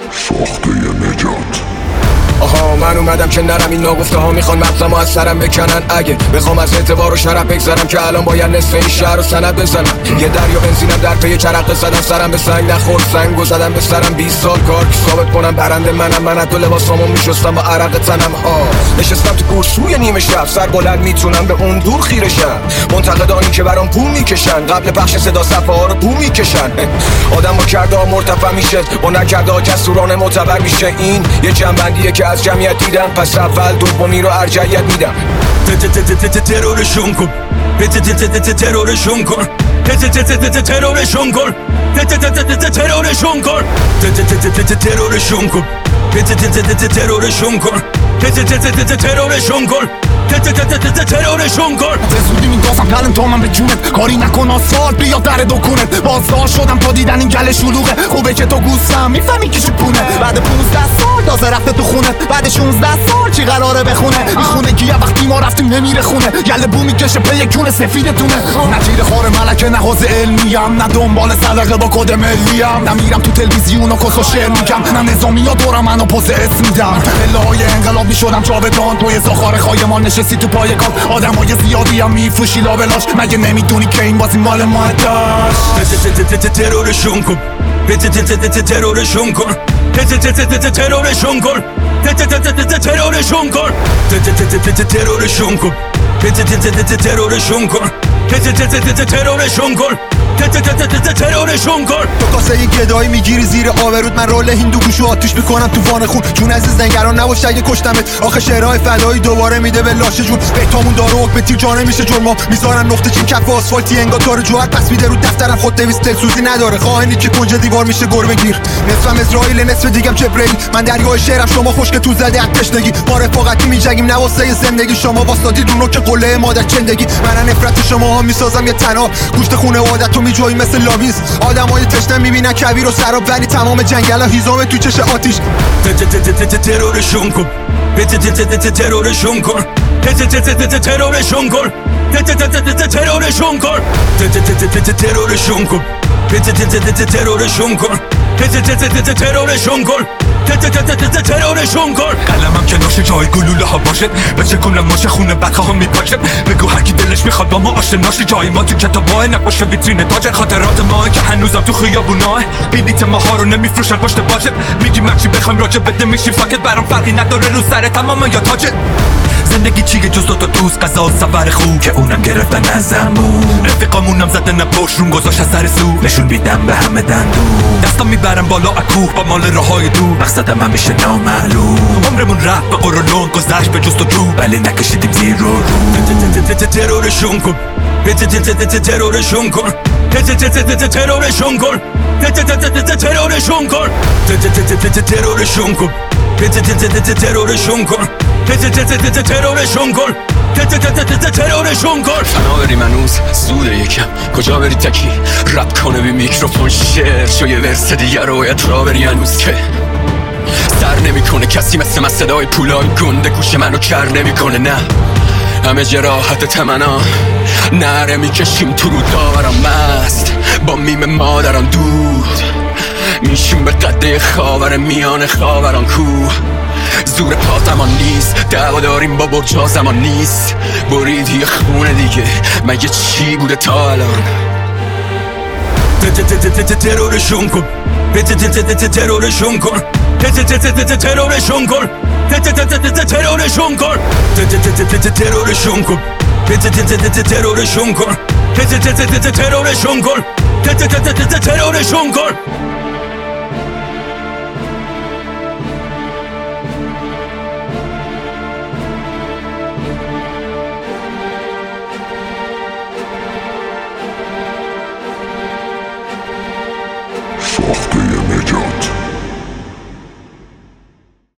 ساخته نجات. آها من اومدم که نرم، این ناگفته ها میخوان مغزمو از سرم بکنن. اگه بخوام از اعتبار و شرف بگذرم که الان باید نصف این شهر رو سند بزنم. یه دریا بنزینم در پی چرخ زدم، سرم به سنگ نخورد، سنگو زدم به سرم. 20 سال کار که ثابت کنم برنده منم از تو لباسامو میشستم با عرق تنم ها. نشستم تو کرسوی نیمه شب، سر بلند میتونم به اون دور خیره شم. منتقدانی که برام پول میکشن، قبل پخش صدا صفحه ها رو بو میکشن. آدم با کرده ها مرتفع میشه، با نکرده ها جسورانه معتبر میشه. این یه جنبندیه که از جمعیت دیدم، پس اول دومی رو ارجحیت میدم. ترورشون کن، ترورشون کن، ترورشون کن، ترورشون کن، ترورشون کن، ترورشون کن، ترورشون کن، ترورشون کن. زودی میگفتم پلن تا من به جونت کاری نکن، آسفالت بیا در دکونت. بازداشت شدم تا دیدن این گل شلوغه، خوبه که تو گوستم میفهمی کی چپونه. بعد 15 سال تازه رفته تو خونه، بعد 16 سال چی قراره بخونه. این خونه گیه وقتی ما رفتیم نمیره خونه، گله بو میکشه پی یک جون سفیدتونه. نه تیر خور ملکه نه حوزه علمیم، نه دنبال صدقه با کد ملیم. نه میرم تو تلویزیون و کس و شعر میگم، نه نظامی ها دورم منو پوز اسم میدم. پله‌های انقلاب میشدم جاودان، توی زاخار خایمان نشستی تو پای کار. آدمای زیادی هم میفروشی لابلاش، مگه نمیدونی که این بازی مال ما داشت. ترورشون کن، ترورشون کن، ترورشون کن، ترورشون کن، ترورشون کن، ترورشون کن، ترورشون کن، ترورشون کن. تو کاسه یه گدایی میگیری زیر آورود، من رول هندو گوشو آتیش میکنم تو وان خون. جون عزیز نگران نباش اگه کشتمت، آخه شعرهای فدایی دوباره میده به لاش جون. بیتامون داره حکم تیر جانه میشه جرما، میذارن نقطه چین کف آسفالتی انگار تار جوهر. پس میده رو دفترم خود دویست دلسوزی نداره، خائنی که کنج دیوار میشه گربه گیر. نصفم اسرائیل نصف دیگم جبرئیل، من دریای شعرم شما خشک تو زده از تشنگی. ما رفاقتی میجنگیم نه واسه زندگی، شما واسطادید رو نوک قله مادر چندگی. من نفرت شما ها میسازم یه تنها، گوشت خونه عادت رو میجویی مثل لاویز. آدمای تشنه میبینن کویر و سراب، ولی تمام جنگلا هیزم تو چش آتیش. ترورشون کن، ترورشون کن، ترورشون کن، ترورشون کن، ترورشون کن، ترورشون کن، ترورشون کن، ترورشون کن. قلمم که ناشه جای گلوله ها باشه، بچه کنم ماشه خونه بقه ها میپاشه. بگو هر کی دلش میخواد با ما آشناشه، جای ما تو کتابای نقاشه ویترین تاجر. خاطرات ما که هنوزم تو خیابوناه، بلیط ماها رو نمیفروشن پشت باجت. میگیم هرچی بخوایم راجع بده میشیم فاکت، برام فرقی نداره رو سر تمام یا تاجت. زندگی چیه جز دوتا دوست، قضا و سفر خوب که اونم گرفتن ازمون. رفیقامونم زدن پشت روم گذاشت از سر سو، نشون میدم به همه دندون. دستم میبرم بالا اکوه با مال راهای دور، مقصدم همیشه نامعلوم. عمرمون رفت به قرولون گذشت به جست و جو، ولی نکشیدیم زیر رو ترورشون کن، ترورشون کن، ترورشون کن، ترورشون کن، ترورشون کن، ترورشون کن، ترورشون کن، ترورشون کن. فنا بریم هنوز زوده یکم، کجا بری تکی رپ کنه بی میکروفون شعر شو یه ورس دیگر رو باید را بری هنوز که سر نمیکنه کسی مثل من صدای پولای گنده گوش منو کر نمیکنه. نه همه جراحت تمنا نره میکشیم تو رو دارم مست با میم مادرم دود میشیم به قده خاور میان خاوران کوه. زور پا زمان نیست، دعوا داریم با برجا زمان نیست. برید یه خونه دیگه مگه چی بوده تا الان. ترورشون کن، ترورشون کن، ترورشون کن، ترورشون کن، ترورشون کن، ترورشون کن، ترورشون کن، ترورشون کن.